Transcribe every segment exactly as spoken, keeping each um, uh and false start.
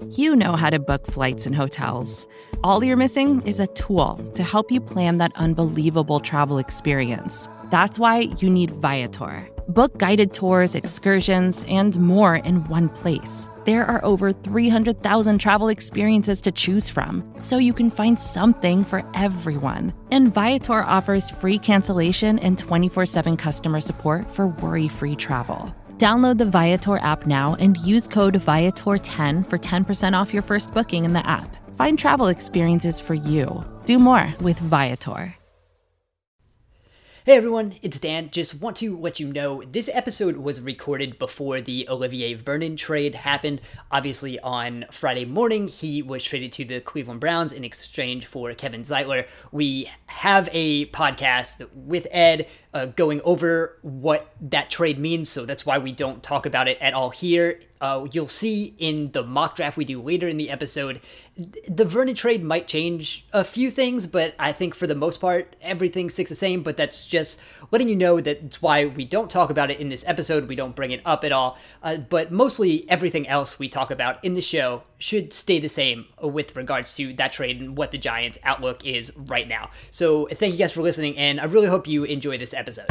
You know how to book flights and hotels. All you're missing is a tool to help you plan that unbelievable travel experience. That's why you need Viator. Book guided tours, excursions, and more in one place. There are over three hundred thousand travel experiences to choose from, so you can find something for everyone. And Viator offers free cancellation and twenty-four seven customer support for worry-free travel. Download the Viator app now and use code Viator ten for ten percent off your first booking in the app. Find travel experiences for you. Do more with Viator. Hey everyone, it's Dan. Just want to let you know this episode was recorded before the Olivier Vernon trade happened. Obviously on Friday morning, he was traded to the Cleveland Browns in exchange for Kevin Zeitler. We have a podcast with Ed uh, going over what that trade means, so that's why we don't talk about it at all here. Uh, you'll see in the mock draft we do later in the episode, the Vernon trade might change a few things, but I think for the most part, everything sticks the same, but that's just letting you know that it's why we don't talk about it in this episode. We don't bring it up at all, uh, but mostly everything else we talk about in the show should stay the same with regards to that trade and what the Giants' outlook is right now. So thank you guys for listening, and I really hope you enjoy this episode.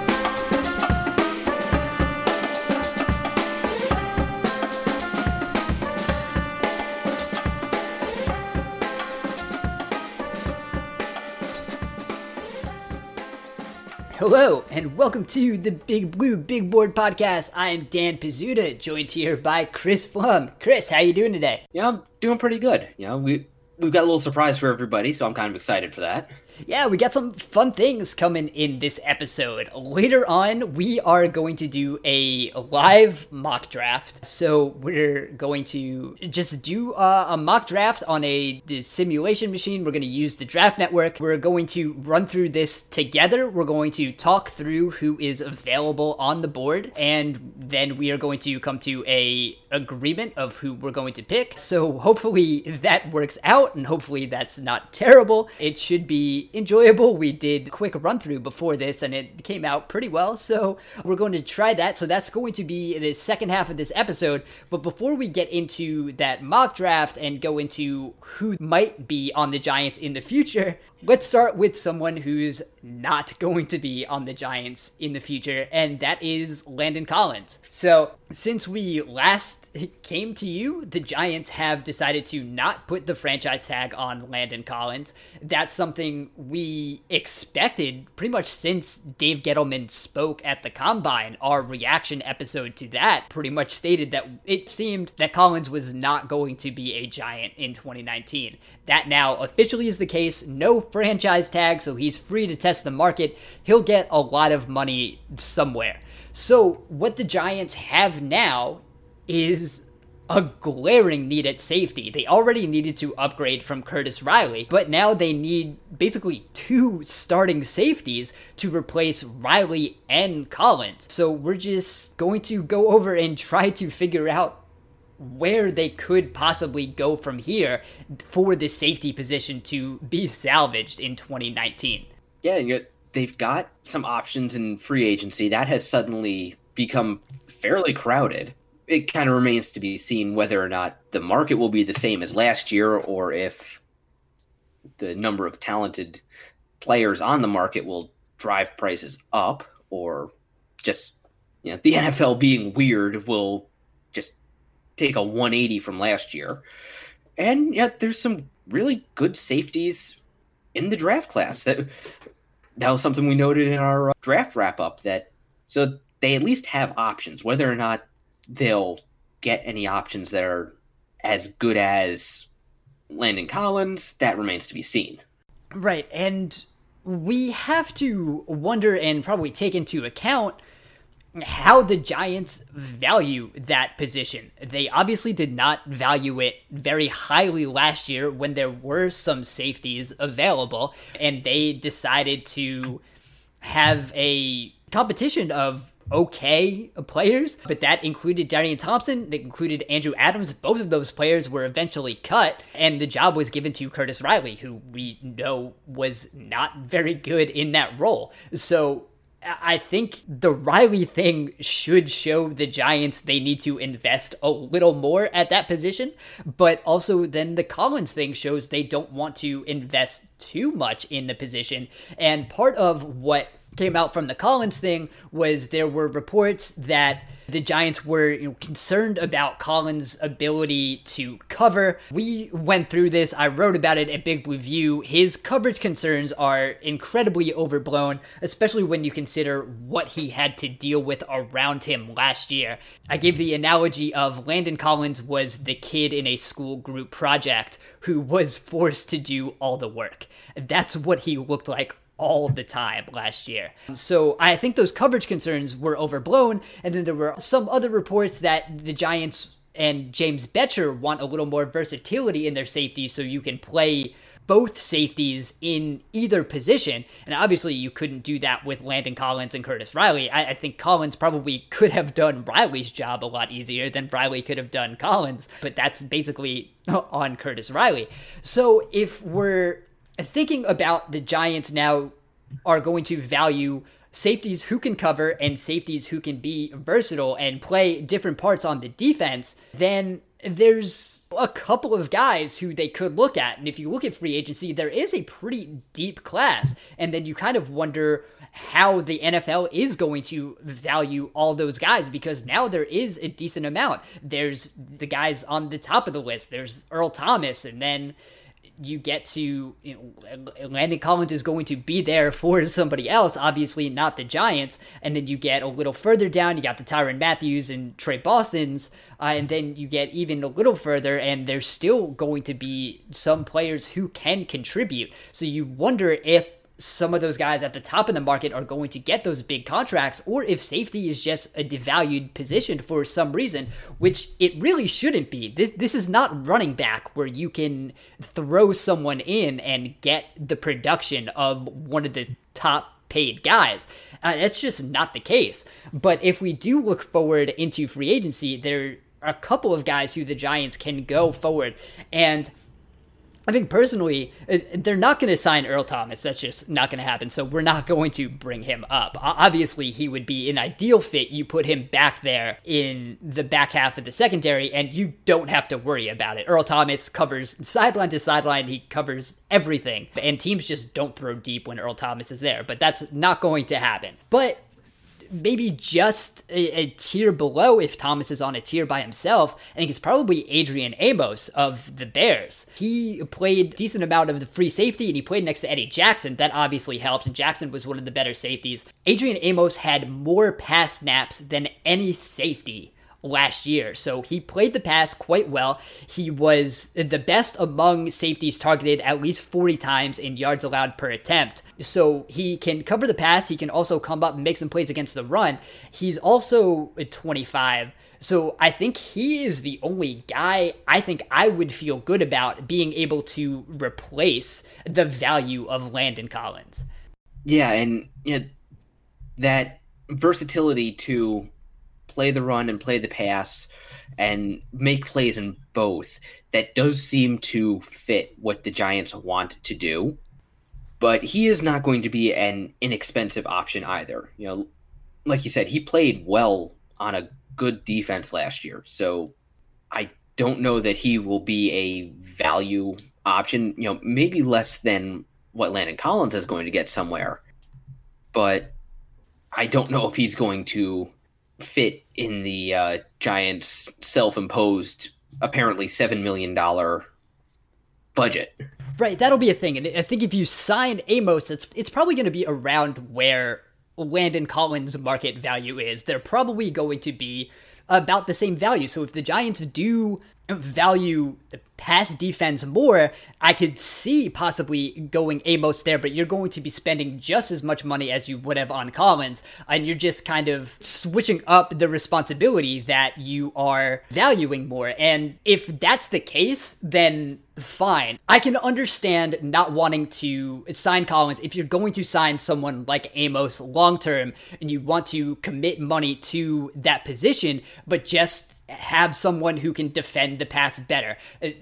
Hello, and welcome to the Big Blue Big Board Podcast. I am Dan Pizzuta, joined here by Chris Flum. Chris, how you doing today? Yeah, I'm doing pretty good. You know, we, we've got a little surprise for everybody, so I'm kind of excited for that. Yeah, we got some fun things coming in this episode. Later on, we are going to do a live mock draft. So we're going to just do a, a mock draft on a simulation machine. We're going to use the Draft Network. We're going to run through this together. We're going to talk through who is available on the board, and then we are going to come to a agreement of who we're going to pick. So hopefully that works out, and hopefully that's not terrible. It should be enjoyable. We did a quick run through before this and it came out pretty well, so we're going to try that. So that's going to be the second half of this episode. But before we get into that mock draft and go into who might be on the Giants in the future, let's start with someone who's not going to be on the Giants in the future, and that is Landon Collins. So since we last came to you, the Giants have decided to not put the franchise tag on Landon Collins. That's something we expected pretty much since Dave Gettleman spoke at the Combine. Our reaction episode to that pretty much stated that it seemed that Collins was not going to be a Giant in twenty nineteen. That now officially is the case. No franchise tag, so he's free to test the market. He'll get a lot of money somewhere. So what the Giants have now is a glaring need at safety. They already needed to upgrade from Curtis Riley, but now they need basically two starting safeties to replace Riley and Collins. So we're just going to go over and try to figure out where they could possibly go from here for the safety position to be salvaged in twenty nineteen. Yeah, you know, they've got some options in free agency. That has suddenly become fairly crowded. It kind of remains to be seen whether or not the market will be the same as last year, or if the number of talented players on the market will drive prices up, or just, you know, the N F L being weird will just take a one eighty from last year. And yeah, there's some really good safeties in the draft class. That that was something we noted in our draft wrap up, that so they at least have options. Whether or not they'll get any options that are as good as Landon Collins, that remains to be seen. Right, and we have to wonder and probably take into account how the Giants value that position. They obviously did not value it very highly last year when there were some safeties available, and they decided to have a competition of okay players, but that included Darian Thompson, that included Andrew Adams. Both of those players were eventually cut, and the job was given to Curtis Riley, who we know was not very good in that role. So I think the Riley thing should show the Giants they need to invest a little more at that position, but also then the Collins thing shows they don't want to invest too much in the position. And part of what came out from the Collins thing was there were reports that the Giants were, you know, concerned about Collins' ability to cover. We went through this. I wrote about it at Big Blue View. His coverage concerns are incredibly overblown, especially when you consider what he had to deal with around him last year. I gave the analogy of Landon Collins was the kid in a school group project who was forced to do all the work. That's what he looked like all the time last year. So I think those coverage concerns were overblown. And then there were some other reports that the Giants and James Bettcher want a little more versatility in their safeties so you can play both safeties in either position. And obviously you couldn't do that with Landon Collins and Curtis Riley. I, I think Collins probably could have done Riley's job a lot easier than Riley could have done Collins, but that's basically on Curtis Riley. So if we're thinking about the Giants now are going to value safeties who can cover and safeties who can be versatile and play different parts on the defense, then there's a couple of guys who they could look at. And if you look at free agency, there is a pretty deep class. And then you kind of wonder how the N F L is going to value all those guys, because now there is a decent amount. There's the guys on the top of the list. There's Earl Thomas, and then you get to, you know, Landon Collins is going to be there for somebody else, obviously not the Giants. And then you get a little further down, you got the Tyrann Mathieu and Trey Bostons. Uh, and then you get even a little further, and there's still going to be some players who can contribute. So you wonder if some of those guys at the top of the market are going to get those big contracts, or if safety is just a devalued position for some reason, which it really shouldn't be. This this is not running back where you can throw someone in and get the production of one of the top paid guys. Uh, that's just not the case. But if we do look forward into free agency, there are a couple of guys who the Giants can go forward. And I think personally, they're not going to sign Earl Thomas. That's just not going to happen. So we're not going to bring him up. Obviously, he would be an ideal fit. You put him back there in the back half of the secondary, and you don't have to worry about it. Earl Thomas covers sideline to sideline. He covers everything. And teams just don't throw deep when Earl Thomas is there. But that's not going to happen. But maybe just a, a tier below, if Thomas is on a tier by himself, I think it's probably Adrian Amos of the Bears. He played a decent amount of the free safety, and he played next to Eddie Jackson. That obviously helps, and Jackson was one of the better safeties. Adrian Amos had more pass snaps than any safety last year. So he played the pass quite well. He was the best among safeties targeted at least forty times in yards allowed per attempt. So he can cover the pass. He can also come up and make some plays against the run. He's also twenty-five. So I think he is the only guy I think I would feel good about being able to replace the value of Landon Collins. Yeah, and you know, that versatility to play the run and play the pass and make plays in both, that does seem to fit what the Giants want to do. But he is not going to be an inexpensive option either. You know, like you said, he played well on a good defense last year. So I don't know that he will be a value option, you know, maybe less than what Landon Collins is going to get somewhere. But I don't know if he's going to fit in the uh, Giants' self-imposed, apparently seven million dollars budget. Right, that'll be a thing. And I think if you sign Amos, it's it's probably going to be around where Landon Collins' market value is. They're probably going to be about the same value. So if the Giants do value pass defense more, I could see possibly going Amos there, but you're going to be spending just as much money as you would have on Collins, and you're just kind of switching up the responsibility that you are valuing more. And if that's the case, then fine. I can understand not wanting to sign Collins if you're going to sign someone like Amos long-term and you want to commit money to that position, but just have someone who can defend the pass better,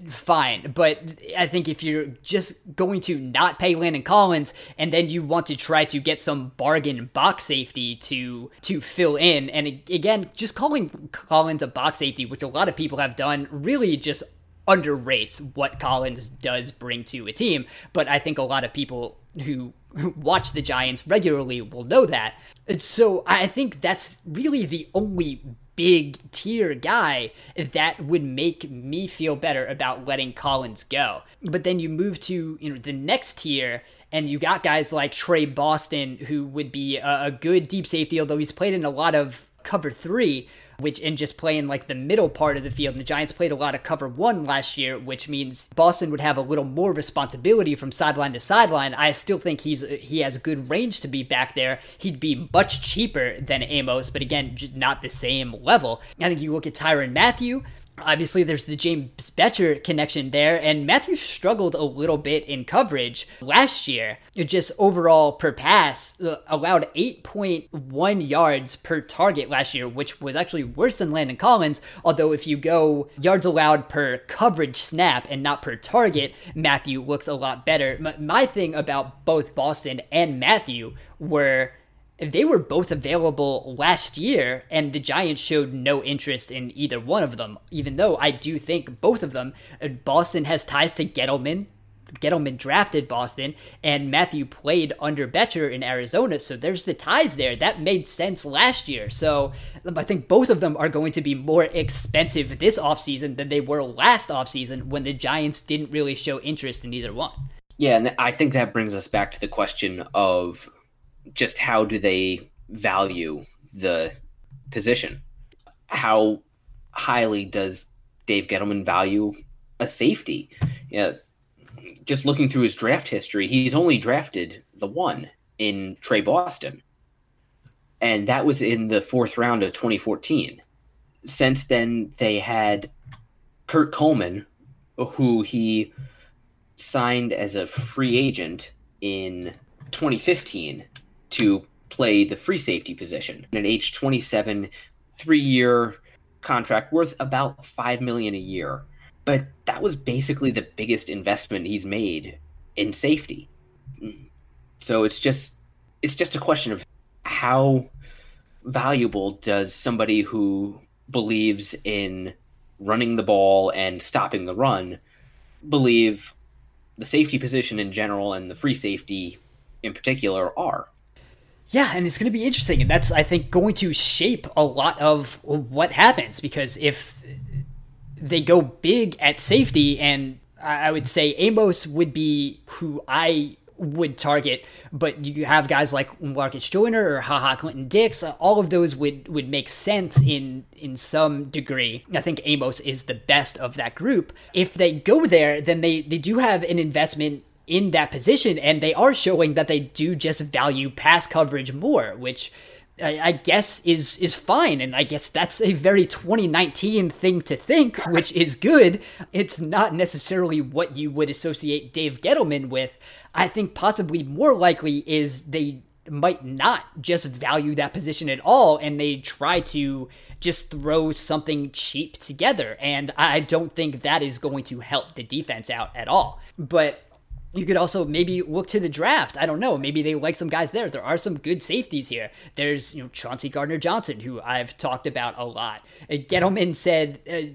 fine. But I think if you're just going to not pay Landon Collins and then you want to try to get some bargain box safety to to fill in, and again, just calling Collins a box safety, which a lot of people have done, really just underrates what Collins does bring to a team. But I think a lot of people who watch the Giants regularly will know that. And so I think that's really the only big tier guy that would make me feel better about letting Collins go. But then you move to, you know, the next tier, and you got guys like Trey Boston, who would be a, a good deep safety, although he's played in a lot of cover three, which and just playing like the middle part of the field. And the Giants played a lot of cover one last year, which means Boston would have a little more responsibility from sideline to sideline. I still think he's he has good range to be back there. He'd be much cheaper than Amos, but again, not the same level. I think you look at Tyrann Mathieu. Obviously, there's the James Bettcher connection there, and Matthew struggled a little bit in coverage last year. It just overall per pass uh, allowed eight point one yards per target last year, which was actually worse than Landon Collins. Although if you go yards allowed per coverage snap and not per target, Matthew looks a lot better. My, my thing about both Boston and Matthew were they were both available last year, and the Giants showed no interest in either one of them, even though I do think both of them, Boston has ties to Gettleman. Gettleman drafted Boston, and Matthew played under Bettcher in Arizona, so there's the ties there. That made sense last year. So I think both of them are going to be more expensive this offseason than they were last offseason when the Giants didn't really show interest in either one. Yeah, and I think that brings us back to the question of just how do they value the position? How highly does Dave Gettleman value a safety? You know, just looking through his draft history, he's only drafted the one in Trey Boston. And that was in the fourth round of twenty fourteen. Since then, they had Kurt Coleman, who he signed as a free agent in twenty fifteen to play the free safety position. At age twenty-seven, three-year contract worth about five million dollars a year. But that was basically the biggest investment he's made in safety. So it's just it's just a question of how valuable does somebody who believes in running the ball and stopping the run believe the safety position in general and the free safety in particular are. Yeah, and it's going to be interesting, and that's, I think, going to shape a lot of what happens, because if they go big at safety, and I would say Amos would be who I would target, but you have guys like Marcus Joyner or HaHa Clinton Dix, all of those would, would make sense in, in some degree. I think Amos is the best of that group. If they go there, then they, they do have an investment in that position, and they are showing that they do just value pass coverage more, which I, I guess is is fine, and I guess that's a very twenty nineteen thing to think, which is good. It's not necessarily what you would associate Dave Gettleman with. I think possibly more likely is they might not just value that position at all, and they try to just throw something cheap together, and I don't think that is going to help the defense out at all. But you could also maybe look to the draft. I don't know. Maybe they like some guys there. There are some good safeties here. There's, you know, Chauncey Gardner-Johnson, who I've talked about a lot. Uh, Gettleman said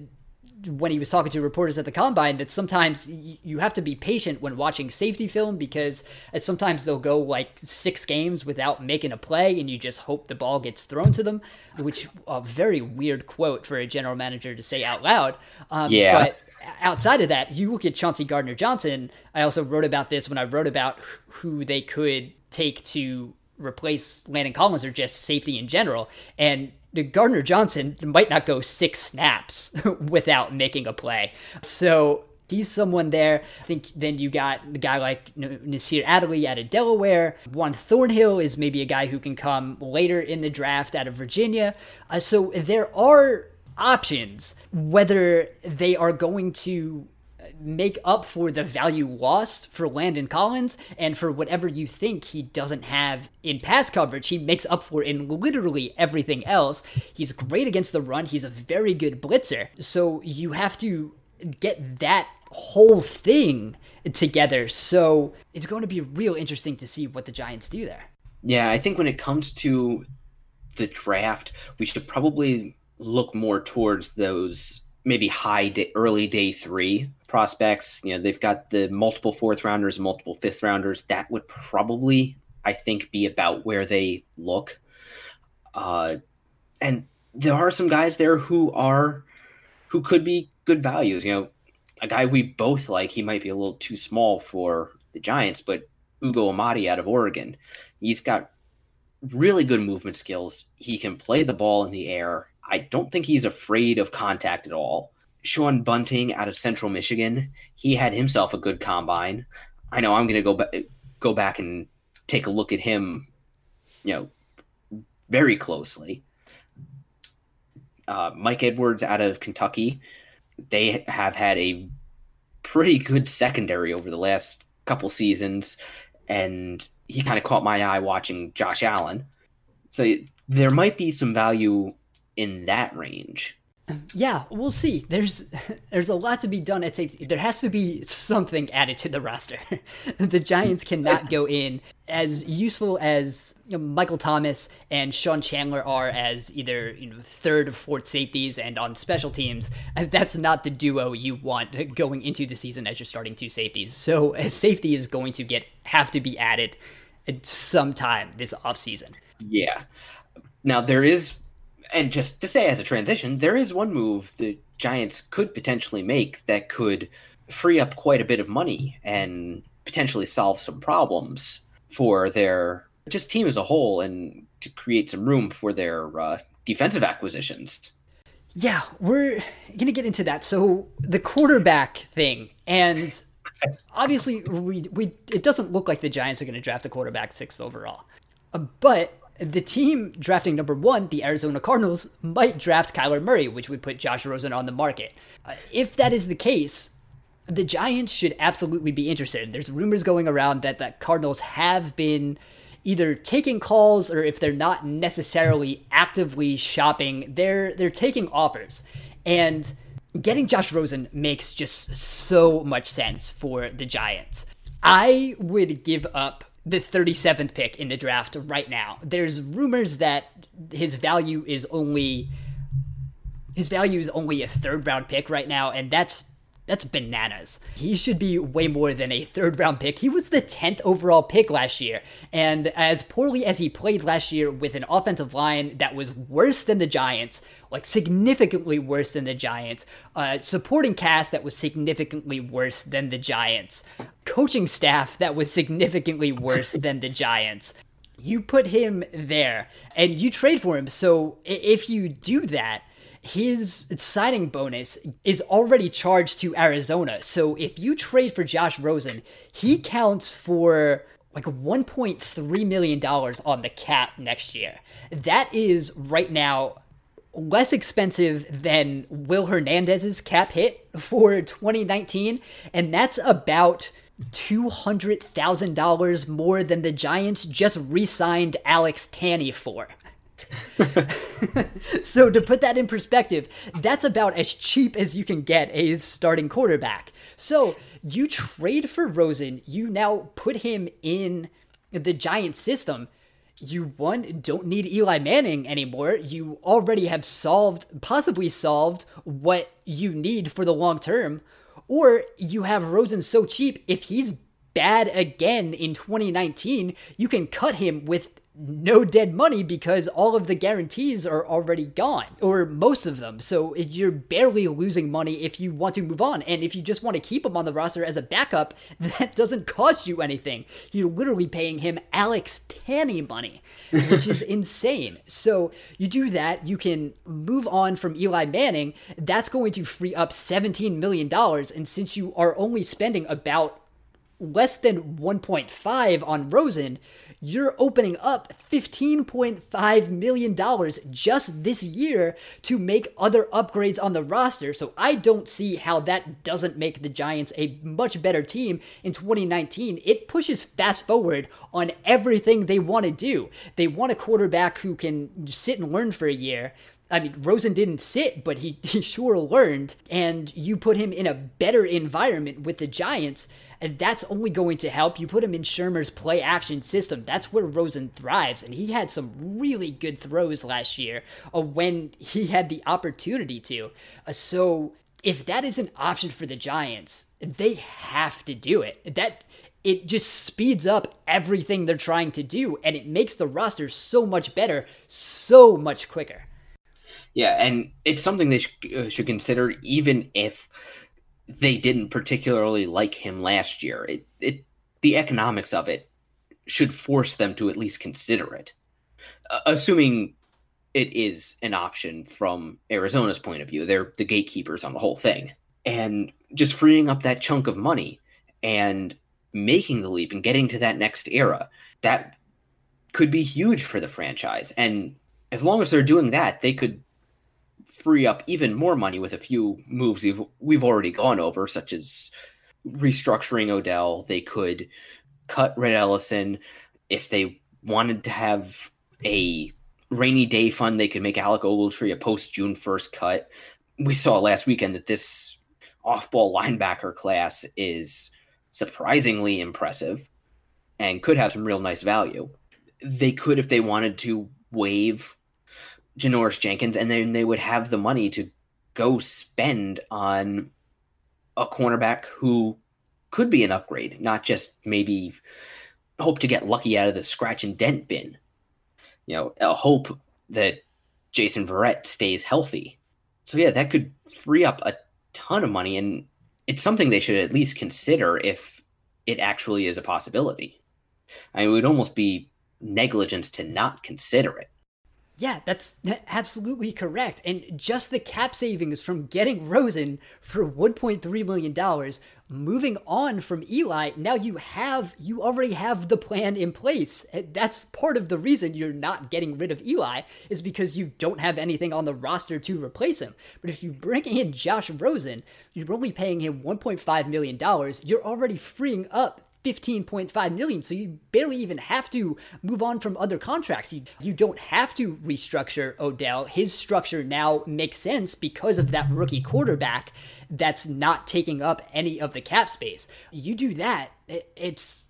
uh, when he was talking to reporters at the Combine that sometimes y- you have to be patient when watching safety film, because uh, sometimes they'll go like six games without making a play, and you just hope the ball gets thrown to them, which a very weird quote for a general manager to say out loud. Um, yeah. But outside of that, you look at Chauncey Gardner-Johnson. I also wrote about this when I wrote about who they could take to replace Landon Collins or just safety in general. And Gardner-Johnson might not go six snaps without making a play. So he's someone there. I think then you got a guy like Nasir Adderley out of Delaware. Juan Thornhill is maybe a guy who can come later in the draft out of Virginia. Uh, so there are options. Whether they are going to make up for the value lost for Landon Collins and for whatever you think he doesn't have in pass coverage. He makes up for in literally everything else. He's great against the run. He's a very good blitzer. So you have to get that whole thing together. So it's going to be real interesting to see what the Giants do there. Yeah, I think when it comes to the draft, we should probably look more towards those maybe high day, early day three prospects. You know, they've got the multiple fourth rounders, multiple fifth rounders. That would probably, I think, be about where they look. Uh, and there are some guys there who are, who could be good values. You know, a guy we both like, he might be a little too small for the Giants, but Ugo Amadi out of Oregon, he's got really good movement skills. He can play the ball in the air. I don't think he's afraid of contact at all. Sean Bunting out of Central Michigan, he had himself a good combine. I know I'm going to go back, go back and take a look at him, you know, very closely. Uh, Mike Edwards out of Kentucky, they have had a pretty good secondary over the last couple seasons, and he kind of caught my eye watching Josh Allen. So there might be some value in that range. Yeah, we'll see. There's there's a lot to be done at safety. There has to be something added to the roster. The Giants cannot go in as useful as, you know, Michael Thomas and Sean Chandler are as either, you know, third or fourth safeties and on special teams. That's not the duo you want going into the season as your starting two safeties. So a safety is going to get have to be added at some time this offseason. Yeah. Now there is, and just to say as a transition, there is one move the Giants could potentially make that could free up quite a bit of money and potentially solve some problems for their just team as a whole and to create some room for their uh, defensive acquisitions. Yeah, we're going to get into that. So the quarterback thing, and obviously we we it doesn't look like the Giants are going to draft a quarterback sixth overall. Uh, but the team drafting number one, the Arizona Cardinals, might draft Kyler Murray, which would put Josh Rosen on the market. Uh, if that is the case, the Giants should absolutely be interested. There's rumors going around that the Cardinals have been either taking calls, or if they're not necessarily actively shopping, they're they're taking offers. And getting Josh Rosen makes just so much sense for the Giants. I would give up the thirty-seventh pick in the draft right now. There's rumors that his value is only his value is only a third round pick right now, and that's that's bananas. He should be way more than a third round pick. He was the tenth overall pick last year, and as poorly as he played last year with an offensive line that was worse than the Giants, like significantly worse than the Giants, uh, supporting cast that was significantly worse than the Giants, coaching staff that was significantly worse than the Giants. You put him there and you trade for him. So if you do that, his signing bonus is already charged to Arizona. So if you trade for Josh Rosen, he counts for like one point three million dollars on the cap next year. That is right now less expensive than Will Hernandez's cap hit for twenty nineteen. And that's about two hundred thousand dollars more than the Giants just re-signed Alex Tanney for. So to put that in perspective, that's about as cheap as you can get a starting quarterback. So you trade for Rosen, you now put him in the Giants system. You, one, don't need Eli Manning anymore. You already have solved, possibly solved, what you need for the long term. Or you have Rosen so cheap, if he's bad again in twenty nineteen, you can cut him with no dead money because all of the guarantees are already gone, or most of them. So you're barely losing money if you want to move on. And if you just want to keep him on the roster as a backup, that doesn't cost you anything. You're literally paying him Alex Tanney money, which is insane. So you do that, you can move on from Eli Manning. That's going to free up seventeen million dollars. And since you are only spending about less than one point five on Rosen, you're opening up fifteen point five million dollars just this year to make other upgrades on the roster. So I don't see how that doesn't make the Giants a much better team in twenty nineteen. It pushes fast forward on everything they want to do. They want a quarterback who can sit and learn for a year. I mean, Rosen didn't sit, but he, he sure learned, and you put him in a better environment with the Giants, and that's only going to help. You put him in Shurmur's play-action system. That's where Rosen thrives, and he had some really good throws last year uh, when he had the opportunity to. Uh, so if that is an option for the Giants, they have to do it. That it just speeds up everything they're trying to do, and it makes the roster so much better, so much quicker. Yeah, and it's something they sh- uh, should consider even if they didn't particularly like him last year. It, it, the economics of it should force them to at least consider it, uh, assuming it is an option from Arizona's point of view. They're the gatekeepers on the whole thing. And just freeing up that chunk of money and making the leap and getting to that next era, that could be huge for the franchise. And as long as they're doing that, they could free up even more money with a few moves we've, we've already gone over, such as restructuring Odell. They could cut Red Ellison. If they wanted to have a rainy day fund, they could make Alec Ogletree a post-June first cut. We saw last weekend that this off-ball linebacker class is surprisingly impressive and could have some real nice value. They could, if they wanted to, waive Janoris Jenkins, and then they would have the money to go spend on a cornerback who could be an upgrade, not just maybe hope to get lucky out of the scratch and dent bin. You know, a hope that Jason Verrett stays healthy. So yeah, that could free up a ton of money, and it's something they should at least consider if it actually is a possibility. I mean, it would almost be negligence to not consider it. Yeah, that's absolutely correct. And just the cap savings from getting Rosen for one point three million dollars, moving on from Eli, now you have, you already have the plan in place. That's part of the reason you're not getting rid of Eli, is because you don't have anything on the roster to replace him. But if you bring in Josh Rosen, you're only paying him one point five million dollars, you're already freeing up fifteen point five million dollars, so you barely even have to move on from other contracts. You you don't have to restructure Odell. His structure now makes sense because of that rookie quarterback that's not taking up any of the cap space. You do that, it, it's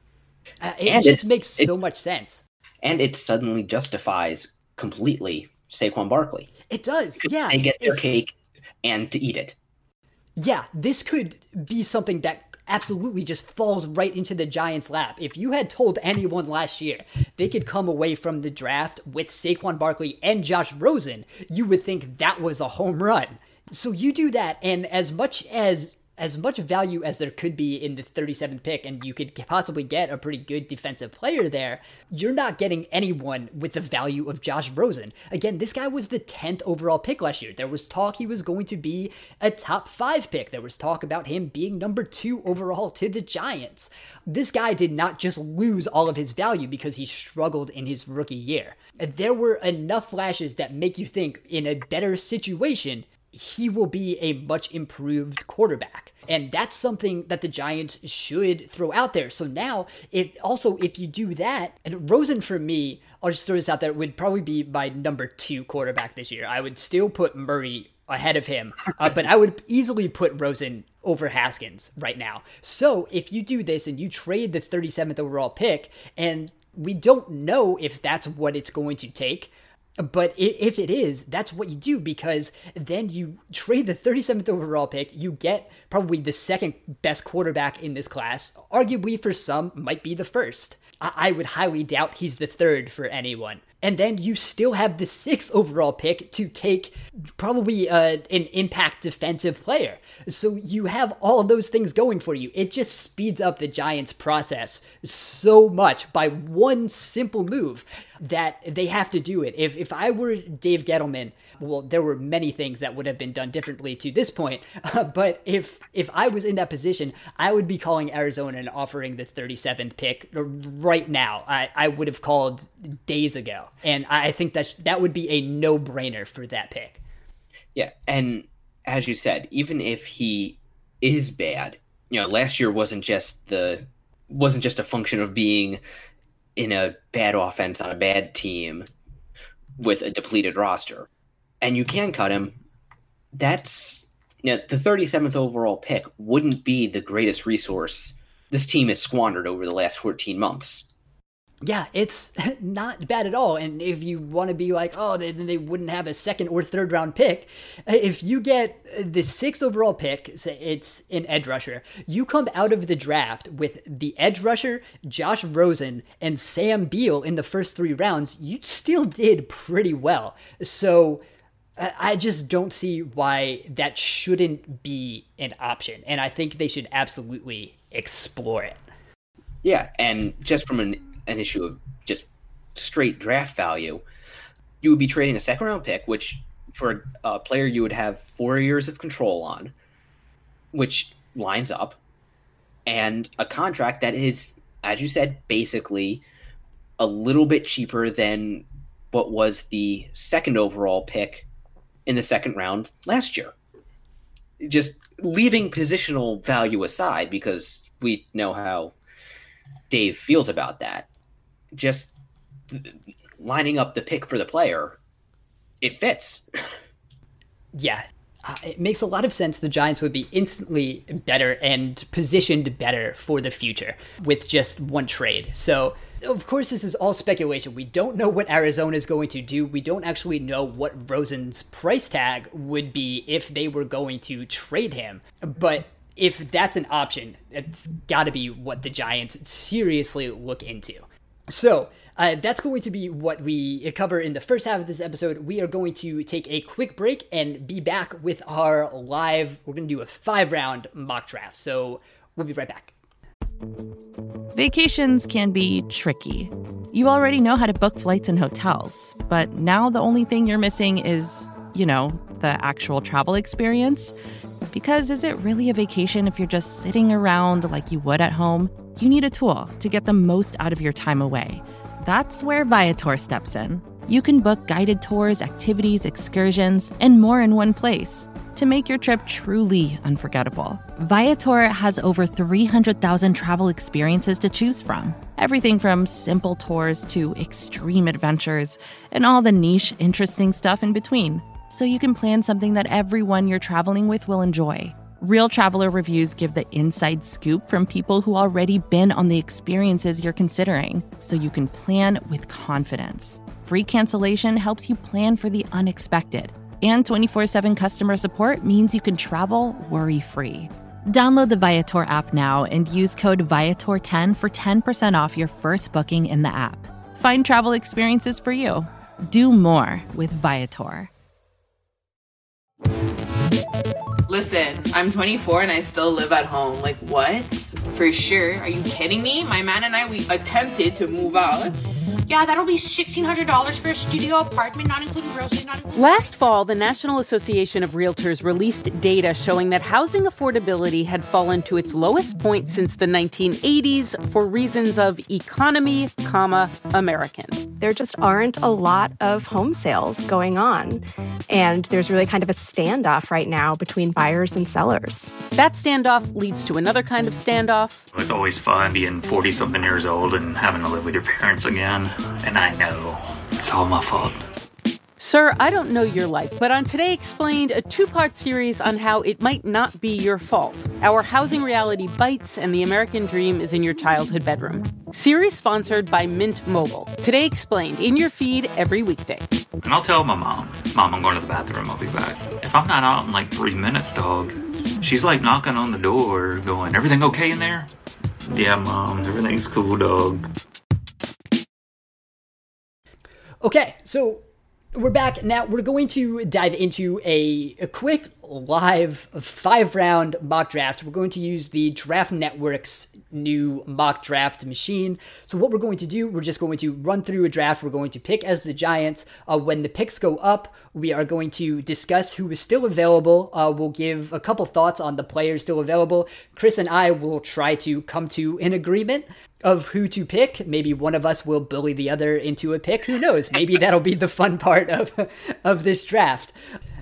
uh, it and just it's, makes so much sense. And it suddenly justifies completely Saquon Barkley. It does, yeah. They get their it, cake and to eat it. Yeah, this could be something that absolutely just falls right into the Giants' lap. If you had told anyone last year they could come away from the draft with Saquon Barkley and Josh Rosen, you would think that was a home run. So you do that, and as much as as much value as there could be in the thirty-seventh pick, and you could possibly get a pretty good defensive player there, you're not getting anyone with the value of Josh Rosen. Again, this guy was the tenth overall pick last year. There was talk he was going to be a top five pick. There was talk about him being number two overall to the Giants. This guy did not just lose all of his value because he struggled in his rookie year. There were enough flashes that make you think in a better situation, he will be a much improved quarterback. And that's something that the Giants should throw out there. So now, if also, if you do that, and Rosen for me, I'll just throw this out there, would probably be my number two quarterback this year. I would still put Murray ahead of him, uh, but I would easily put Rosen over Haskins right now. So if you do this and you trade the thirty-seventh overall pick, and we don't know if that's what it's going to take, but if it is, that's what you do, because then you trade the thirty-seventh overall pick, you get probably the second best quarterback in this class, arguably for some might be the first. I would highly doubt he's the third for anyone. And then you still have the sixth overall pick to take probably uh, an impact defensive player. So you have all of those things going for you. It just speeds up the Giants' process so much by one simple move that they have to do it. If if I were Dave Gettleman, well, there were many things that would have been done differently to this point. Uh, but if if I was in that position, I would be calling Arizona and offering the thirty-seventh pick right now. I, I would have called days ago. And I think that that would be a no-brainer for that pick. Yeah, and as you said, even if he is bad, you know, last year wasn't just the wasn't just a function of being in a bad offense on a bad team with a depleted roster. And you can cut him. That's, you know, the thirty-seventh overall pick wouldn't be the greatest resource this team has squandered over the last fourteen months. Yeah, it's not bad at all. And if you want to be like, oh, then they wouldn't have a second or third round pick. If you get the sixth overall pick, say it's an edge rusher, you come out of the draft with the edge rusher, Josh Rosen, and Sam Beal in the first three rounds, you still did pretty well. So I just don't see why that shouldn't be an option. And I think they should absolutely explore it. Yeah, and just from an an issue of just straight draft value, you would be trading a second round pick, which for a player you would have four years of control on, which lines up, and a contract that is, as you said, basically a little bit cheaper than what was the second overall pick in the second round last year. Just leaving positional value aside, because we know how Dave feels about that. Just lining up the pick for the player, it fits. Yeah, uh, it makes a lot of sense. The Giants would be instantly better and positioned better for the future with just one trade. So, of course, this is all speculation. We don't know what Arizona is going to do. We don't actually know what Rosen's price tag would be if they were going to trade him. But if that's an option, it's got to be what the Giants seriously look into. So uh, that's going to be what we cover in the first half of this episode. We are going to take a quick break and be back with our live, we're going to do a five round mock draft. So we'll be right back. Vacations can be tricky. You already know how to book flights and hotels, but now the only thing you're missing is, you know, the actual travel experience. Because is it really a vacation if you're just sitting around like you would at home? You need a tool to get the most out of your time away. That's where Viator steps in. You can book guided tours, activities, excursions, and more in one place to make your trip truly unforgettable. Viator has over three hundred thousand travel experiences to choose from. Everything from simple tours to extreme adventures and all the niche, interesting stuff in between. So you can plan something that everyone you're traveling with will enjoy. Real traveler reviews give the inside scoop from people who already been on the experiences you're considering, so you can plan with confidence. Free cancellation helps you plan for the unexpected. And twenty-four seven customer support means you can travel worry-free. Download the Viator app now and use code Viator ten for ten percent off your first booking in the app. Find travel experiences for you. Do more with Viator. Listen, I'm twenty-four and I still live at home. Like, what? For sure. Are you kidding me? My man and I, we attempted to move out. Yeah, that'll be sixteen hundred dollars for a studio apartment, not including groceries, not including... Last fall, the National Association of Realtors released data showing that housing affordability had fallen to its lowest point since the nineteen eighties for reasons of economy, comma, American. There just aren't a lot of home sales going on. And there's really kind of a standoff right now between buyers and sellers. That standoff leads to another kind of standoff. It's always fun being forty-something years old and having to live with your parents again. And I know it's all my fault. Sir, I don't know your life, but on Today Explained, a two-part series on how it might not be your fault. Our housing reality bites and the American dream is in your childhood bedroom. Series sponsored by Mint Mobile. Today Explained, in your feed every weekday. And I'll tell my mom, Mom, I'm going to the bathroom, I'll be back. If I'm not out in like three minutes, dog, she's like knocking on the door going, everything okay in there? Yeah, Mom, everything's cool, dog. Okay, so we're back. Now we're going to dive into a, a quick live five round mock draft. We're going to use the Draft Network's new mock draft machine. So what we're going to do, we're just going to run through a draft. We're going to pick as the Giants. Uh, when the picks go up, we are going to discuss who is still available. Uh, we'll give a couple thoughts on the players still available. Chris and I will try to come to an agreement of who to pick. Maybe one of us will bully the other into a pick. Who knows? Maybe that'll be the fun part of of this draft.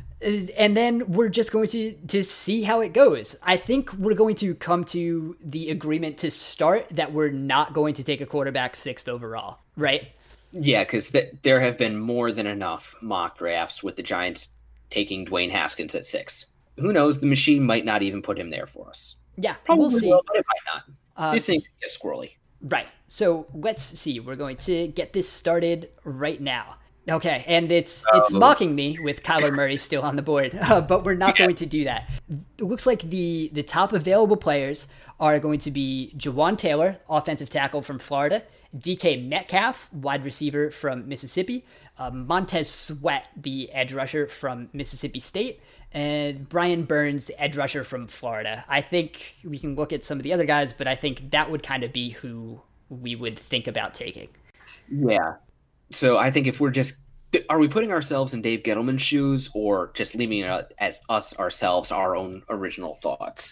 And then we're just going to, to see how it goes. I think we're going to come to the agreement to start that we're not going to take a quarterback sixth overall, right? Yeah, because th- there have been more than enough mock drafts with the Giants taking Dwayne Haskins at six. Who knows? The machine might not even put him there for us. Yeah, Probably we'll see. Will, but it might not. Uh, These things get squirrely. Right. So let's see. We're going to get this started right now. Okay, and it's it's Oh. mocking me with Kyler Murray still on the board, uh, but we're not Yeah. going to do that. It looks like the, the top available players are going to be Jawan Taylor, offensive tackle from Florida, D K Metcalf, wide receiver from Mississippi, uh, Montez Sweat, the edge rusher from Mississippi State, and Brian Burns, the edge rusher from Florida. I think we can look at some of the other guys, but I think that would kind of be who we would think about taking. Yeah. So I think if we're just, are we putting ourselves in Dave Gettleman's shoes or just leaving it as us ourselves, our own original thoughts?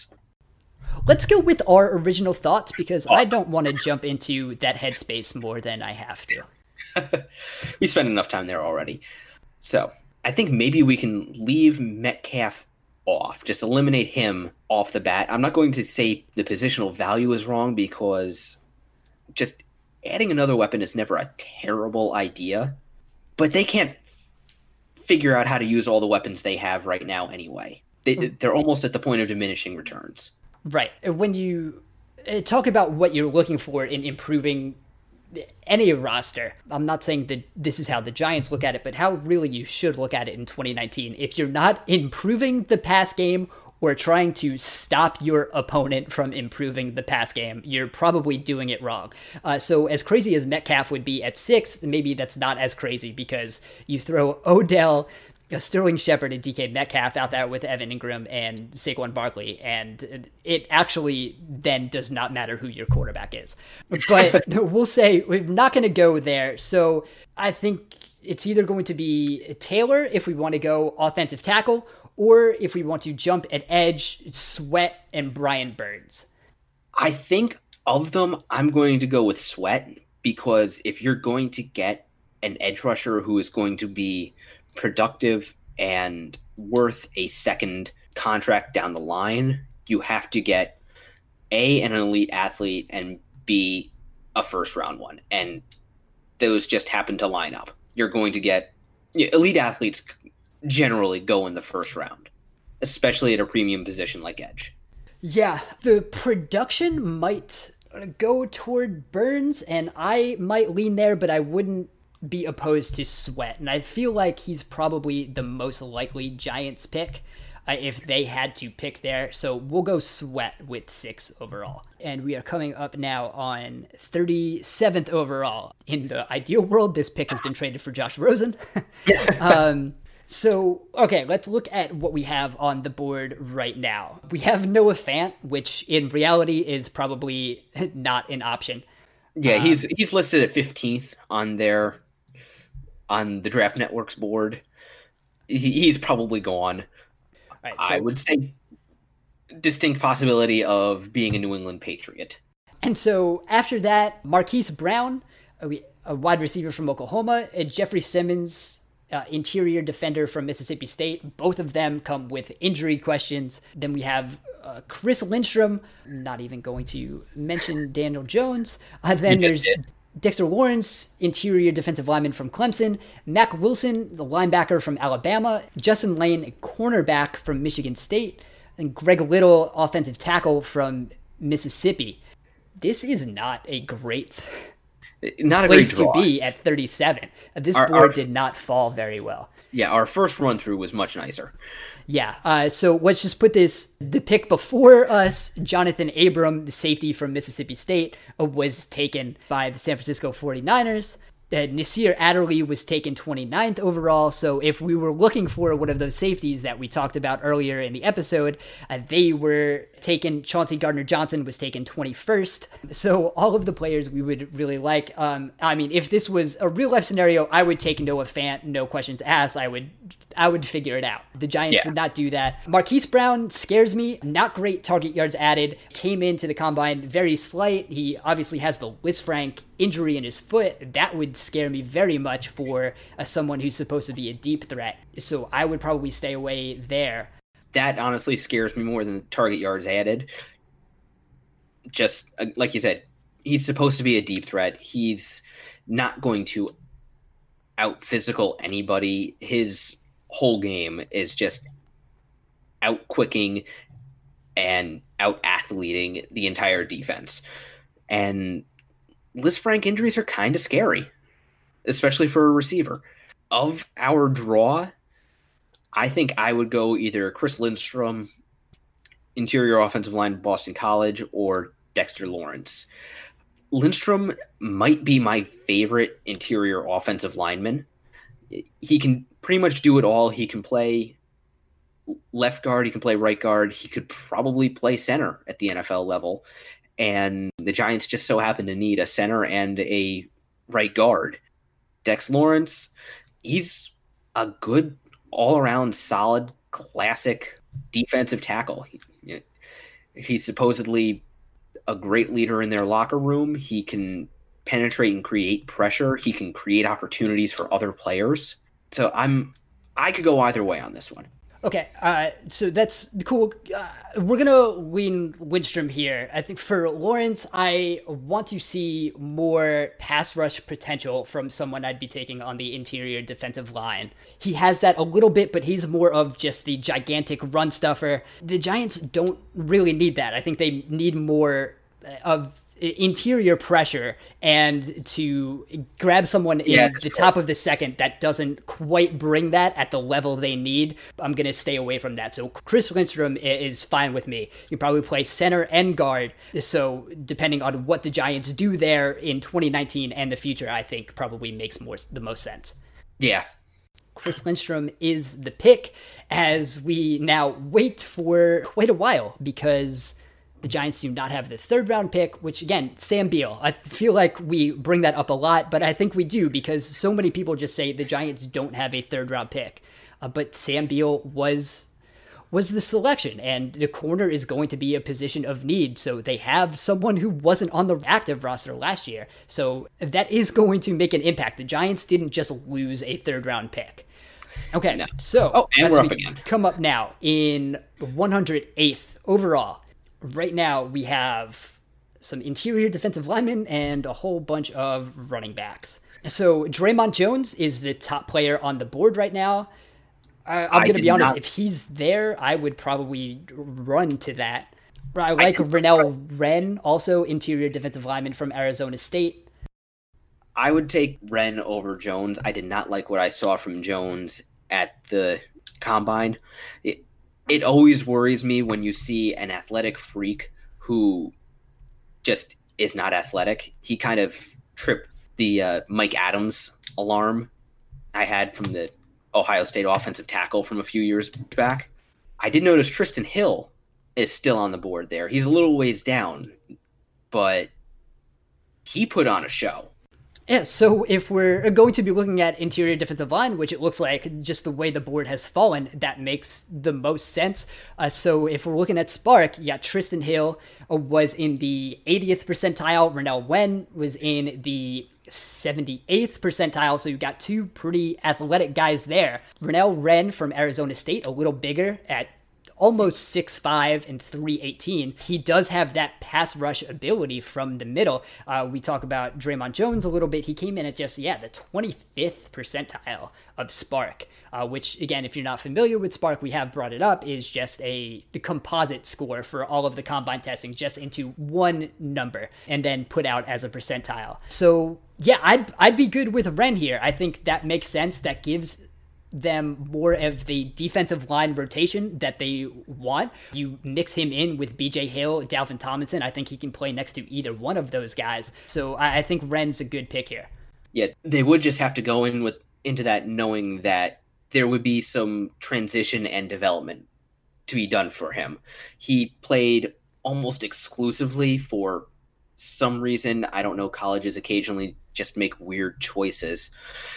Let's go with our original thoughts because I Awesome. don't want to jump into that headspace more than I have to. We spent enough time there already. So I think maybe we can leave Metcalf off, just eliminate him off the bat. I'm not going to say the positional value is wrong because just adding another weapon is never a terrible idea, but they can't figure out how to use all the weapons they have right now anyway. They, they're almost at the point of diminishing returns. Right. When you uh, talk about what you're looking for in improving any roster, I'm not saying that this is how the Giants look at it, but how really you should look at it in twenty nineteen. If you're not improving the pass game or trying to stop your opponent from improving the pass game, you're probably doing it wrong. Uh, so as crazy as Metcalf would be at six, maybe that's not as crazy because you throw Odell, Sterling Shepard, and D K Metcalf out there with Evan Ingram and Saquon Barkley, and it actually then does not matter who your quarterback is. But we'll say we're not going to go there. So I think it's either going to be Taylor if we want to go offensive tackle, or if we want to jump at edge, Sweat and Brian Burns. I think of them, I'm going to go with Sweat because if you're going to get an edge rusher who is going to be productive and worth a second contract down the line, you have to get A, an elite athlete, and B, a first round one. And those just happen to line up. You're going to get elite athletes generally go in the first round, especially at a premium position like edge. Yeah, the production might go toward Burns, and I might lean there, but I wouldn't be opposed to Sweat. And I feel like he's probably the most likely Giants pick uh, if they had to pick there. So we'll go Sweat with six overall. And we are coming up now on thirty-seventh overall. In the ideal world, this pick has been traded for Josh Rosen. um, So, okay, let's look at what we have on the board right now. We have Noah Fant, which in reality is probably not an option. Yeah, Um, he's he's listed at fifteenth on their on the Draft Network's board. He, he's probably gone. Right, so, I would say distinct possibility of being a New England Patriot. And so after that, Marquise Brown, a, a wide receiver from Oklahoma, and Jeffrey Simmons, Uh, interior defender from Mississippi State. Both of them come with injury questions. Then we have uh, Chris Lindstrom, not even going to mention Daniel Jones. Uh, then You there's just did. Dexter Lawrence, interior defensive lineman from Clemson. Mac Wilson, the linebacker from Alabama. Justin Lane, a cornerback from Michigan State. And Greg Little, offensive tackle from Mississippi. This is not a great Not a great place to draw. be at thirty-seven. Uh, This Our- board our- did not fall very well. Yeah, our first run through was much nicer. Yeah, uh, so let's just put this, the pick before us, Jonathan Abram, the safety from Mississippi State, uh, was taken by the San Francisco forty-niners. Uh, Nasir Adderley was taken twenty-ninth overall, so if we were looking for one of those safeties that we talked about earlier in the episode, uh, they were taken. Chauncey Gardner-Johnson was taken twenty-first, so all of the players we would really like. Um, I mean, if this was a real-life scenario, I would take Noah Fant, no questions asked. I would I would figure it out. The Giants yeah. would not do that. Marquise Brown scares me. Not great target yards added. Came into the combine very slight. He obviously has the Lisfranc injury in his foot. That would scare me very much for uh, someone who's supposed to be a deep threat. So I would probably stay away there. That honestly scares me more than target yards added. Just uh, like you said, he's supposed to be a deep threat. He's not going to out physical anybody. His whole game is just out quicking and out athleting the entire defense. And Lisfranc injuries are kind of scary, especially for a receiver. Of our draw, I think I would go either Chris Lindstrom, interior offensive line, Boston College, or Dexter Lawrence. Lindstrom might be my favorite interior offensive lineman. He can pretty much do it all. He can play left guard, he can play right guard, he could probably play center at the N F L level. And the Giants just so happen to need a center and a right guard. Dex Lawrence, he's a good, all-around, solid, classic defensive tackle. He, he's supposedly a great leader in their locker room. He can penetrate and create pressure. He can create opportunities for other players. So I'm, I could go either way on this one. Okay, uh, so that's cool. Uh, we're going to lean Lindstrom here. I think for Lawrence, I want to see more pass rush potential from someone I'd be taking on the interior defensive line. He has that a little bit, but he's more of just the gigantic run stuffer. The Giants don't really need that. I think they need more of interior pressure and to grab someone in yeah, the true. top of the second that doesn't quite bring that at the level they need. I'm going to stay away from that. So Chris Lindstrom is fine with me. You probably play center and guard. So depending on what the Giants do there in twenty nineteen and the future, I think probably makes more the most sense. Yeah. Chris Lindstrom is the pick as we now wait for quite a while because the Giants do not have the third round pick, which again, Sam Beal. I feel like we bring that up a lot, but I think we do because so many people just say the Giants don't have a third round pick. Uh, but Sam Beal was was the selection, and the corner is going to be a position of need. So they have someone who wasn't on the active roster last year. So that is going to make an impact. The Giants didn't just lose a third round pick. Okay, no. so oh, and as we're we up again. come up now in the one hundred eighth overall. Right now, we have some interior defensive linemen and a whole bunch of running backs. So Draymond Jones is the top player on the board right now. Uh, I'm going to be honest, not... if he's there, I would probably run to that. I like I Rennell Wren, also interior defensive lineman from Arizona State. I would take Wren over Jones. I did not like what I saw from Jones at the combine. It, It always worries me when you see an athletic freak who just is not athletic. He kind of tripped the uh, Mike Adams alarm I had from the Ohio State offensive tackle from a few years back. I did notice Tristan Hill is still on the board there. He's a little ways down, but he put on a show. Yeah, so if we're going to be looking at interior defensive line, which it looks like just the way the board has fallen, that makes the most sense. Uh, so if we're looking at Spark, yeah, Tristan Hill uh, was in the eightieth percentile. Rennell Wren was in the seventy-eighth percentile. So you got two pretty athletic guys there. Rennell Wren from Arizona State, a little bigger at almost six five and three eighteen. He does have that pass rush ability from the middle. Uh, we talk about Draymond Jones a little bit. He came in at just, yeah, the twenty-fifth percentile of Spark, uh, which, again, if you're not familiar with Spark, we have brought it up, is just a composite score for all of the combine testing just into one number and then put out as a percentile. So, yeah, I'd, I'd be good with Wren here. I think that makes sense. That gives them more of the defensive line rotation that they want. You mix him in with B J Hill, Dalvin Tomlinson. I think he can play next to either one of those guys. So I, I think Wren's a good pick here. Yeah, they would just have to go in with into that knowing that there would be some transition and development to be done for him. He played almost exclusively for some reason. I don't know, colleges occasionally just make weird choices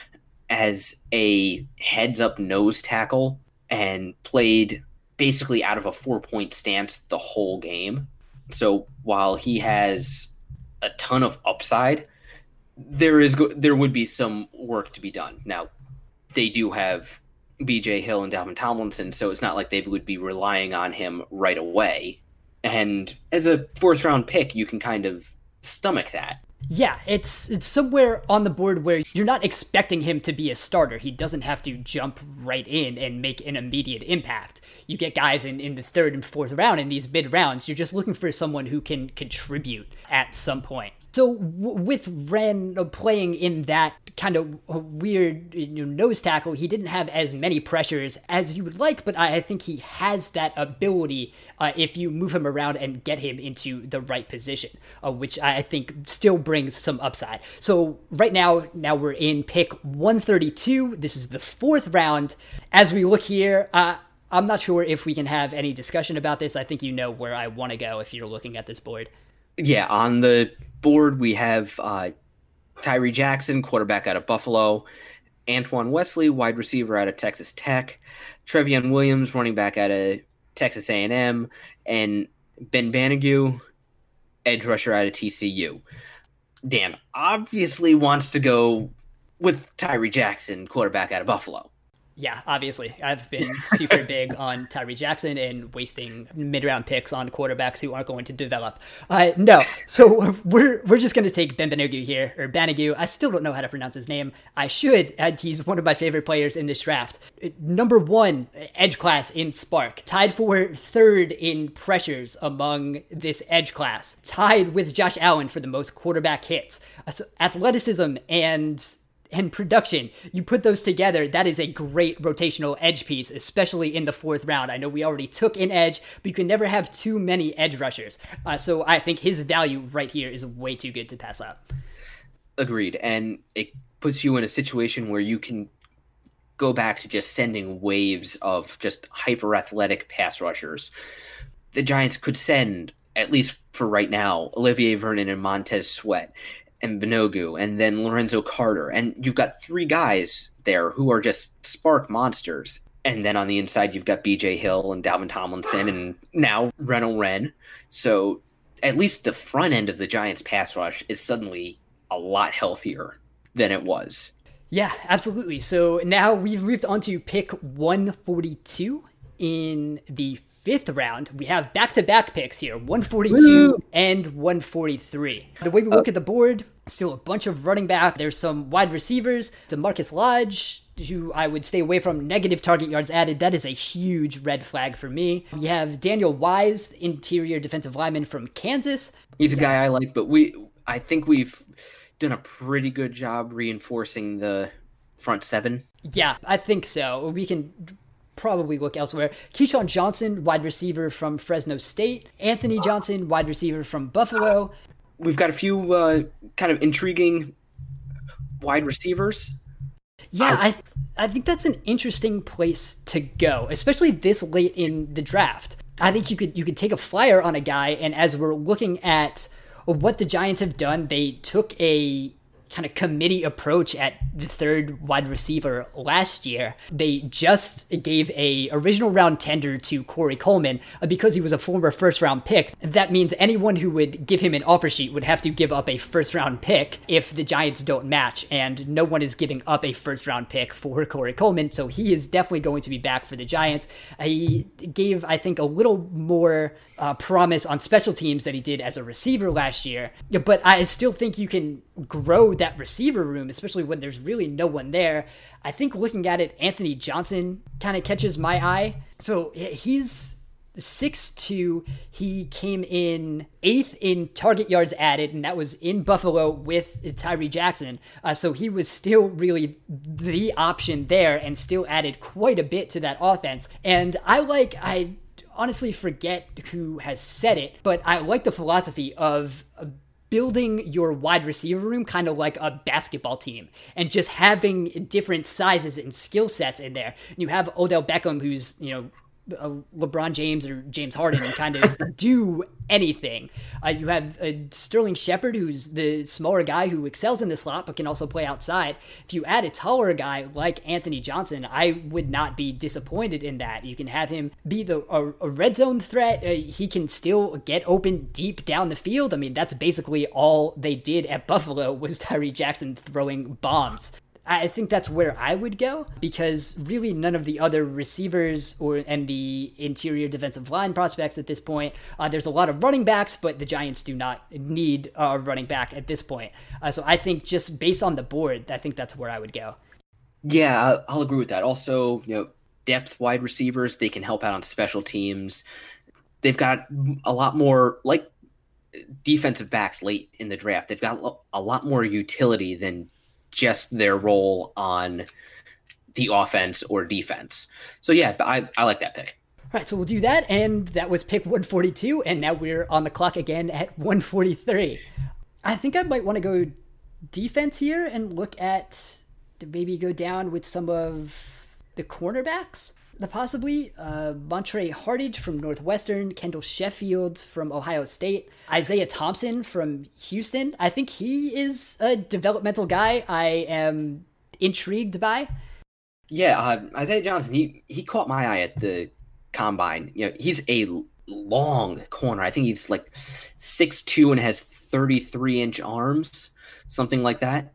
as a heads-up nose tackle and played basically out of a four-point stance the whole game. So while he has a ton of upside, there is there would be some work to be done. Now, they do have B J Hill and Dalvin Tomlinson, so it's not like they would be relying on him right away. And as a fourth round pick, you can kind of stomach that. Yeah, it's it's somewhere on the board where you're not expecting him to be a starter. He doesn't have to jump right in and make an immediate impact. You get guys in, in the third and fourth round in these mid rounds. You're just looking for someone who can contribute at some point. So w- with Wren playing in that kind of weird you know, nose tackle, he didn't have as many pressures as you would like, but I, I think he has that ability uh, if you move him around and get him into the right position, uh, which I think still brings some upside. So right now, now we're in pick one thirty-two. This is the fourth round. As we look here, uh, I'm not sure if we can have any discussion about this. I think you know where I want to go if you're looking at this board. Yeah, on the board we have uh, Tyree Jackson, quarterback out of Buffalo, Antoine Wesley, wide receiver out of Texas Tech, Trevion Williams, running back out of Texas A and M, and Ben Banigou, edge rusher out of T C U. Dan obviously wants to go with Tyree Jackson, quarterback out of Buffalo. Yeah, obviously. I've been super big on Tyree Jackson and wasting mid-round picks on quarterbacks who aren't going to develop. Uh, no, so we're we're just going to take Ben Banigou here, or Banigou. I still don't know how to pronounce his name. I should. Uh, he's one of my favorite players in this draft. Number one edge class in Spark. Tied for third in pressures among this edge class. Tied with Josh Allen for the most quarterback hits. Uh, so athleticism and... and production, you put those together, that is a great rotational edge piece, especially in the fourth round. I know we already took an edge, but you can never have too many edge rushers. Uh, so I think his value right here is way too good to pass up. Agreed. And it puts you in a situation where you can go back to just sending waves of just hyper athletic pass rushers. The Giants could send, at least for right now, Olivier Vernon and Montez Sweat and Banigou, and then Lorenzo Carter. And you've got three guys there who are just spark monsters. And then on the inside, you've got B J Hill and Dalvin Tomlinson and now Renell Wren. So at least the front end of the Giants pass rush is suddenly a lot healthier than it was. Yeah, absolutely. So now we've moved on to pick one forty-two in the fifth round. We have back-to-back picks here, one forty-two Woo! And one forty-three. The way we look at the board, still a bunch of running back. There's some wide receivers. DeMarcus Lodge, who I would stay away from. Negative target yards added. That is a huge red flag for me. We have Daniel Wise, interior defensive lineman from Kansas. He's a guy I like, but we, I think we've done a pretty good job reinforcing the front seven. Yeah, I think so. We can probably look elsewhere. Keyshawn Johnson, wide receiver from Fresno State. Anthony Johnson, wide receiver from Buffalo. We've got a few uh, kind of intriguing wide receivers. Yeah, I th- I think that's an interesting place to go, especially this late in the draft. I think you could you could take a flyer on a guy, and as we're looking at what the Giants have done, they took a kind of committee approach at the third wide receiver last year. They just gave a original round tender to Corey Coleman uh, because he was a former first round pick. That means anyone who would give him an offer sheet would have to give up a first round pick if the Giants don't match, and no one is giving up a first round pick for Corey Coleman, so he is definitely going to be back for the Giants. Uh, he gave, I think, a little more uh, promise on special teams than he did as a receiver last year, but I still think you can grow that receiver room, especially when there's really no one there. I think looking at it, Anthony Johnson kind of catches my eye. So he's six two. He came in eighth in target yards added, and that was in Buffalo with Tyree Jackson. Uh, so he was still really the option there and still added quite a bit to that offense. And I like, I honestly forget who has said it, but I like the philosophy of building your wide receiver room kind of like a basketball team and just having different sizes and skill sets in there. You have Odell Beckham, who's, you know, uh, LeBron James or James Harden, and kind of do anything. Uh, you have uh, Sterling Shepard, who's the smaller guy who excels in the slot but can also play outside. If you add a taller guy like Anthony Johnson, I would not be disappointed in that. You can have him be the a, a red zone threat. Uh, he can still get open deep down the field. I mean, that's basically all they did at Buffalo was Tyree Jackson throwing bombs. I think that's where I would go, because really none of the other receivers or and the interior defensive line prospects at this point. Uh, there's a lot of running backs, but the Giants do not need a running back at this point. Uh, so I think just based on the board, I think that's where I would go. Yeah, I'll agree with that. Also, you know, depth wide receivers, they can help out on special teams. They've got a lot more, like defensive backs late in the draft, they've got a lot more utility than just their role on the offense or defense. So yeah, I, I like that pick. All right, so we'll do that, and that was pick one forty-two, and now we're on the clock again at one forty-three. I think I might want to go defense here and look at, maybe go down with some of the cornerbacks. The possibly uh, Montre Hardage from Northwestern, Kendall Sheffield from Ohio State, Isaiah Thompson from Houston. I think he is a developmental guy I am intrigued by. Yeah, uh, Isaiah Johnson, he, he caught my eye at the combine. You know, he's a long corner. I think he's like six two and has thirty-three inch arms, something like that.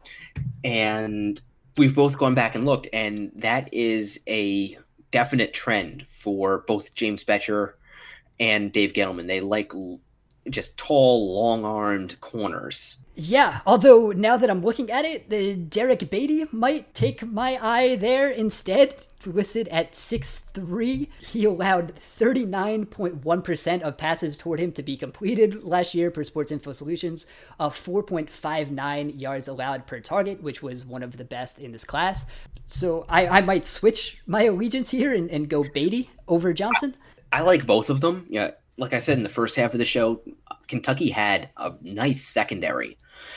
And we've both gone back and looked, and that is a definite trend for both James Bettcher and Dave Gettleman. They like just tall, long-armed corners. Yeah, although now that I'm looking at it, uh, Derek Beatty might take my eye there instead. Listed at six three, he allowed thirty-nine point one percent of passes toward him to be completed last year per Sports Info Solutions, uh, four point five nine yards allowed per target, which was one of the best in this class. So I, I might switch my allegiance here and, and go Beatty over Johnson. I, I like both of them. Yeah, like I said in the first half of the show, Kentucky had a nice secondary,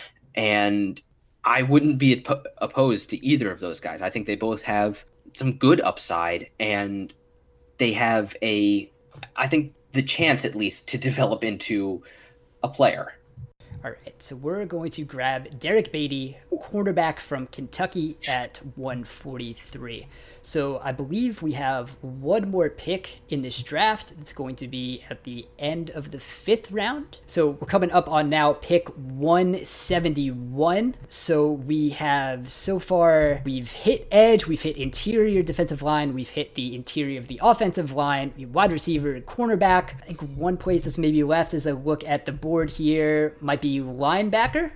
and I wouldn't be op- opposed to either of those guys. I think they both have some good upside, and they have a, I think, the chance at least to develop into a player. All right, so we're going to grab Derek Beatty, cornerback from Kentucky, at one forty-three. So I believe we have one more pick in this draft. It's going to be at the end of the fifth round. So we're coming up on now pick one seventy-one. So we have so far, we've hit edge, we've hit interior defensive line, we've hit the interior of the offensive line, wide receiver, cornerback. I think one place that's maybe left as I look at the board here might be linebacker.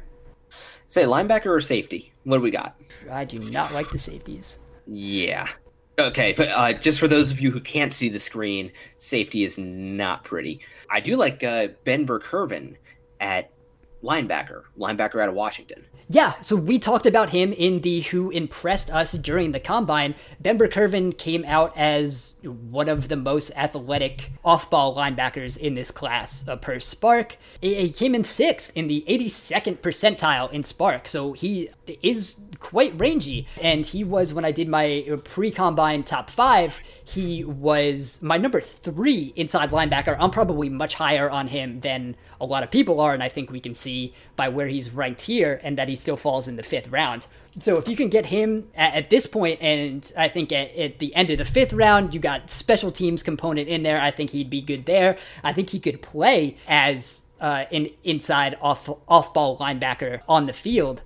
Say linebacker or safety? What do we got? I do not like the safeties. Yeah. Okay, but uh, just for those of you who can't see the screen, safety is not pretty. I do like uh, Ben Burr-Kirven at linebacker, linebacker out of Washington. Yeah, so we talked about him in the Who Impressed Us during the Combine. Ben Burr-Kirven came out as one of the most athletic off-ball linebackers in this class uh, per Spark. He came in sixth in the eighty-second percentile in Spark, so he is quite rangy. And he was, when I did my pre-Combine top five, he was my number three inside linebacker. I'm probably much higher on him than a lot of people are, and I think we can see by where he's ranked here and that he still falls in the fifth round. So if you can get him at, at this point, and I think at, at the end of the fifth round, you got special teams component in there, I think he'd be good there. I think he could play as uh, an inside off off ball linebacker on the field.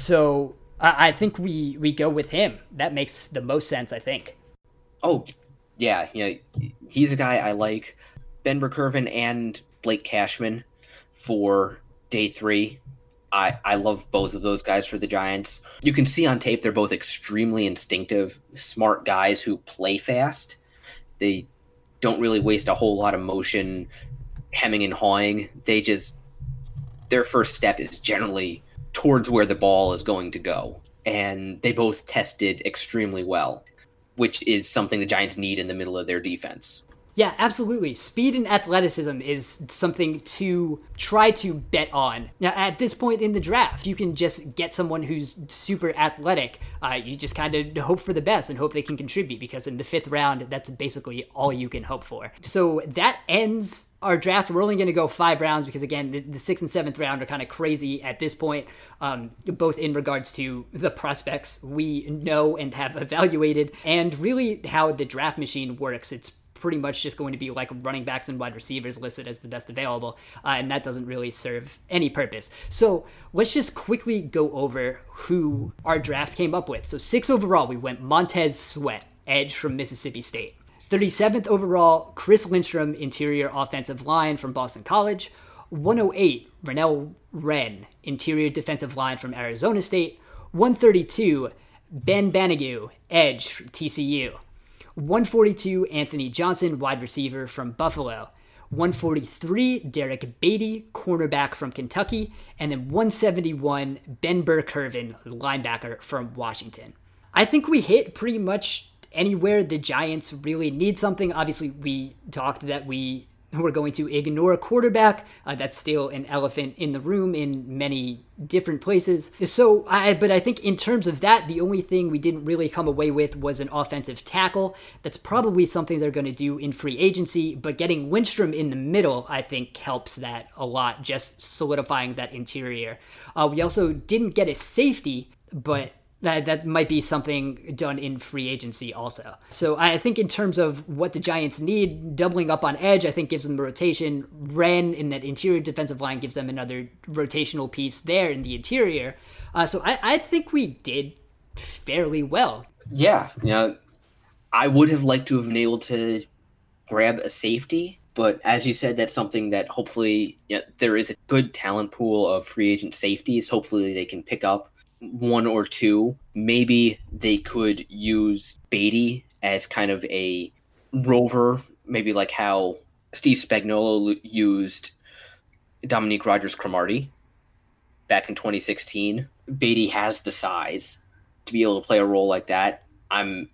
So I, I think we we go with him. That makes the most sense, I think. Oh, yeah, yeah, he's a guy I like. Ben Burr-Kirven and Blake Cashman for day three. I, I love both of those guys for the Giants. You can see on tape they're both extremely instinctive, smart guys who play fast. They don't really waste a whole lot of motion hemming and hawing. They just, their first step is generally towards where the ball is going to go. And they both tested extremely well, which is something the Giants need in the middle of their defense. Yeah, absolutely. Speed and athleticism is something to try to bet on. Now, at this point in the draft, you can just get someone who's super athletic. Uh, you just kind of hope for the best and hope they can contribute, because in the fifth round, that's basically all you can hope for. So that ends our draft. We're only going to go five rounds because, again, the, the sixth and seventh round are kind of crazy at this point, um, both in regards to the prospects we know and have evaluated, and really how the draft machine works. It's pretty much just going to be like running backs and wide receivers listed as the best available, uh, and that doesn't really serve any purpose. So let's just quickly go over who our draft came up with. So six overall, we went Montez Sweat, edge from Mississippi State. thirty-seventh overall, Chris Lindstrom, interior offensive line from Boston College. one oh eight, Renell Wren, interior defensive line from Arizona State. one thirty-two, Ben Banogu, edge from T C U. one forty-two, Anthony Johnson, wide receiver from Buffalo. one forty-three, Derek Beatty, cornerback from Kentucky. And then one seventy-one, Ben Burr-Kirven, linebacker from Washington. I think we hit pretty much anywhere the Giants really need something. Obviously, we talked that we were going to ignore quarterback. Uh, that's still an elephant in the room in many different places. So, I, but I think in terms of that, the only thing we didn't really come away with was an offensive tackle. That's probably something they're going to do in free agency, but getting Lindstrom in the middle, I think, helps that a lot, just solidifying that interior. Uh, we also didn't get a safety, but That that might be something done in free agency also. So I think in terms of what the Giants need, doubling up on edge, I think gives them the rotation. Wren in that interior defensive line gives them another rotational piece there in the interior. Uh, so I, I think we did fairly well. Yeah, you know, I would have liked to have been able to grab a safety, but as you said, that's something that hopefully, you know, there is a good talent pool of free agent safeties. Hopefully they can pick up one or two. Maybe they could use Beatty as kind of a rover, maybe like how Steve Spagnuolo used Dominique Rodgers-Cromartie back in twenty sixteen. Beatty has the size to be able to play a role like that. I'm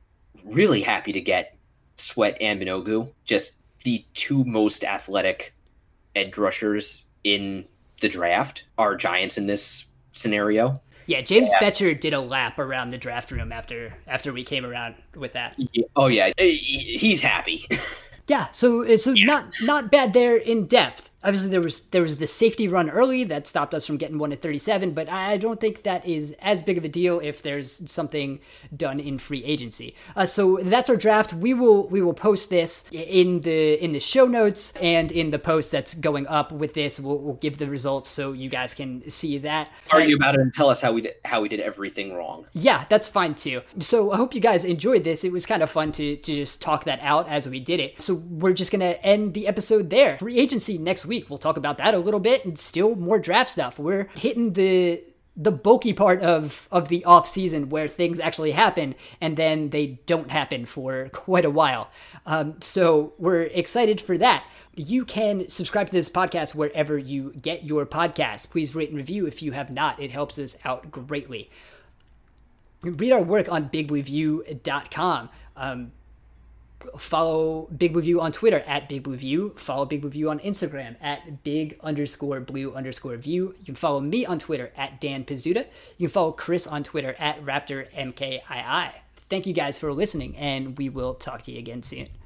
really happy to get Sweat and Banogu, just the two most athletic edge rushers in the draft are Giants in this scenario. Yeah, James yeah. Betcher did a lap around the draft room after after we came around with that. Yeah. Oh yeah, he's happy. Yeah, so so yeah. not not bad there in depth. Obviously, there was there was the safety run early that stopped us from getting one at thirty-seven, but I don't think that is as big of a deal if there's something done in free agency. Uh, so that's our draft. We will we will post this in the in the show notes and in the post that's going up with this. We'll, we'll give the results so you guys can see that. Argue about it and tell us how we did, how we did everything wrong. Yeah, that's fine too. So I hope you guys enjoyed this. It was kind of fun to to just talk that out as we did it. So we're just gonna end the episode there. Free agency next week. We'll talk about that a little bit and still more draft stuff. We're hitting the the bulky part of, of the off season where things actually happen and then they don't happen for quite a while. Um, so we're excited for that. You can subscribe to this podcast wherever you get your podcasts. Please rate and review if you have not. It helps us out greatly. Read our work on big blue view dot com. Um, Follow Big Blue View on Twitter at Big Blue View. Follow Big Blue View on Instagram at Big underscore Blue underscore View. You can follow me on Twitter at Dan Pizzuta. You can follow Chris on Twitter at Raptor M K I I. Thank you guys for listening, and we will talk to you again soon.